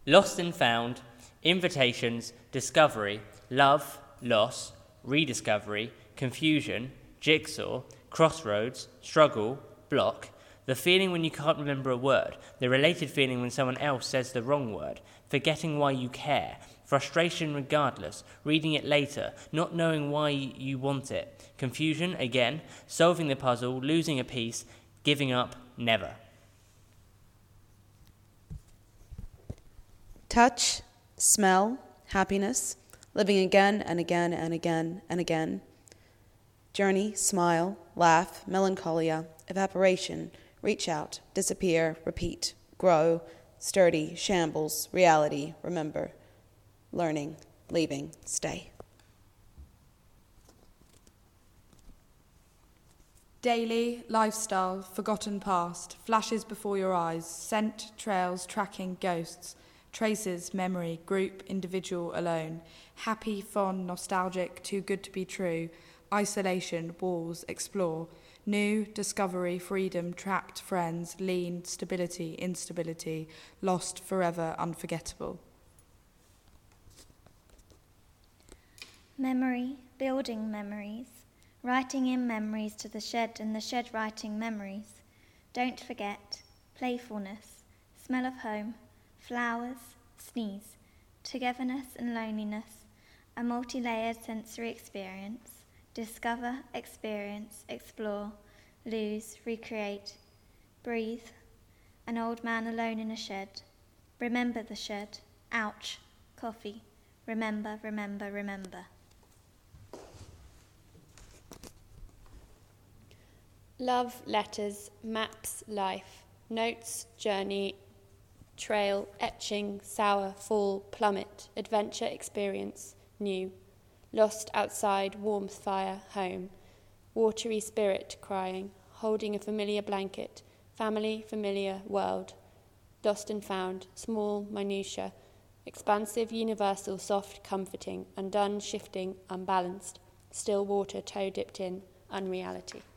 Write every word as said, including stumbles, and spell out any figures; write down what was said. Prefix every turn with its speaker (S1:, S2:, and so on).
S1: Lost and found, invitations, discovery, love, loss, rediscovery, confusion, jigsaw, crossroads, struggle, block, the feeling when you can't remember a word, the related feeling when someone else says the wrong word, forgetting why you care, frustration regardless, reading it later, not knowing why you want it, confusion again, solving the puzzle, losing a piece, giving up, never.
S2: Touch, smell, happiness, living again and again and again and again. Journey, smile, laugh, melancholia, evaporation, reach out, disappear, repeat, grow, sturdy, shambles, reality, remember, learning, leaving, stay.
S3: Daily, lifestyle, forgotten past, flashes before your eyes, scent, trails, tracking, ghosts, traces, memory, group, individual, alone, happy, fond, nostalgic, too good to be true, isolation, walls, explore, new, discovery, freedom, trapped, friends, lean, stability, instability, lost, forever, unforgettable.
S4: Memory, building memories, writing in memories to the shed and the shed writing memories. Don't forget, playfulness, smell of home, flowers, sneeze, togetherness and loneliness, a multi-layered sensory experience, discover, experience, explore, lose, recreate, breathe, an old man alone in a shed, remember the shed, ouch, coffee, remember, remember, remember.
S5: Love, letters, maps, life, notes, journey, trail, etching, sour, fall, plummet, adventure, experience, new, lost outside, warmth, fire, home, watery spirit crying, holding a familiar blanket, family, familiar, world, lost and found, small, minutiae, expansive, universal, soft, comforting, undone, shifting, unbalanced, still water, toe dipped in, unreality.